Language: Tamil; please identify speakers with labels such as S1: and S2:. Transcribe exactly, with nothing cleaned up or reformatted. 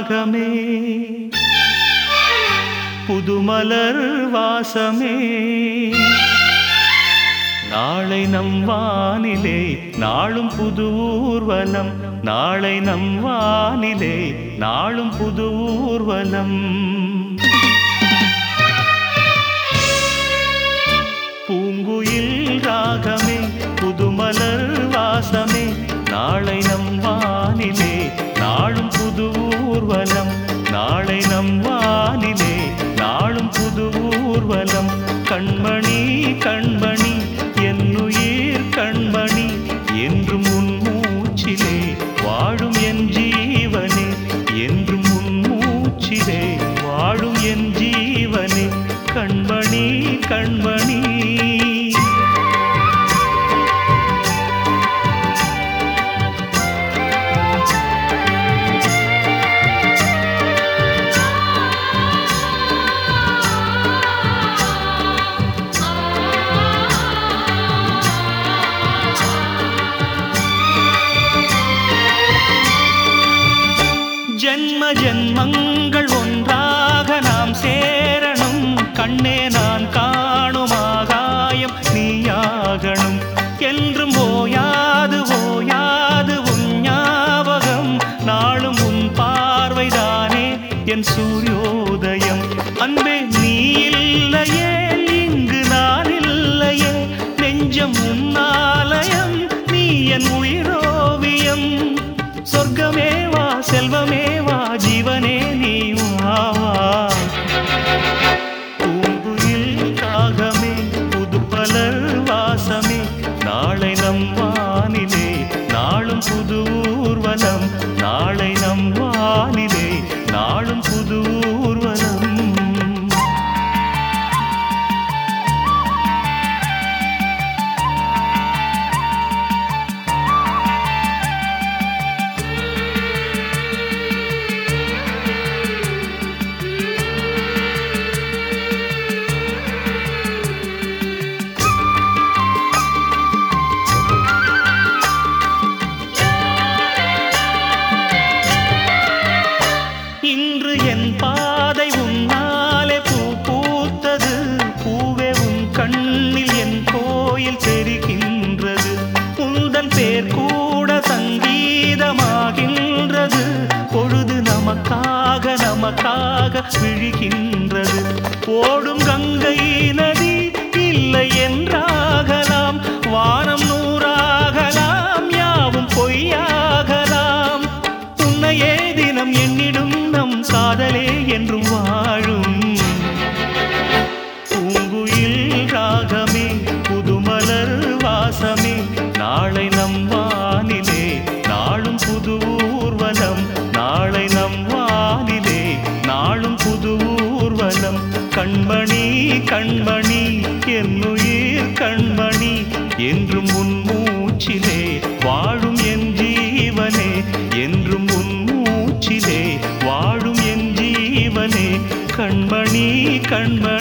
S1: ராகமே புதுமலர் வாசமே நாளை நம் வானிலே நாளும் புது ஊர்வலம் நாளை நம் வானிலே நாளும் புது ஊர்வலம் பூங்குயில் ராகமே புதுமலர் வாசமே நாளை நம் வானிலே நாளும் புது ஊர்வலம் நாளை நம் வானிலே நாளும் புது ஊர்வலம் கண்மணி கண்மணி என்னுயிர் கண்மணி என்றும் உன் மூச்சிலே வாழும் என் ஜீவனே என்றும் உன் மூச்சிலே வாழும் என் ஜீவனே கண்மணி கண்மணி ஜன்ம ஜன்மங்கள் ஒன்றாக நாம் சேரணும் கண்ணே நான் காணும் ஆகாயம் நீயாகணும் என்றும் ஓயாது ஓயாது உன் ஞாபகம் நாளும் உன் பார்வைதானே என் சூரியோதயம் அன்பே நீ இல்லையே இங்கு நான் இல்லையே நெஞ்சம் உன்னாலயம் நீ என் உயிரோவியம் சொர்க்கமே வா செல்வமே வா ஜீவனே நீ வா பூங்குயில் ராகமே புதுமலர் வாசமே நாளை நம் வானிலே நாளும் புது ஊர்வலம் நாளை நம் வானிலே நாளும் புது ஊர்வலம் இன்று என் பாதை உன்னாலே பூ பூத்தது பூவே உன் கண்ணில் என் கோயில் தெரிகின்றது உந்தன் பேர் கூட சங்கீதமாகின்றது பொழுது நமக்காக நமக்காக விழுகின்றது ஓடும் கங்கை நதி இல்லை என்றாகலாம் வானம் நூறாகலாம் யாவும் பொய்யாகலாம் உன்னையே தினம் எண்ணிடும் நம் காதலே என்றும் வாழும் பூங்குயில் ராகமே புதுமலர் வாசமே நாளை நம் வானிலே நாளும் புது ஊர்வலம் நாளை நம் வானிலே நாளும் புது ஊர்வலம் கண்மணி கண்மணி என்னுயிர் கண்மணி என்றும் உன் மூச்சிலே வாழும் என் ஜீவனே என்றும் உன் மூச்சிலே வாழும் என் ஜீவனே கண்மணி கண்மணி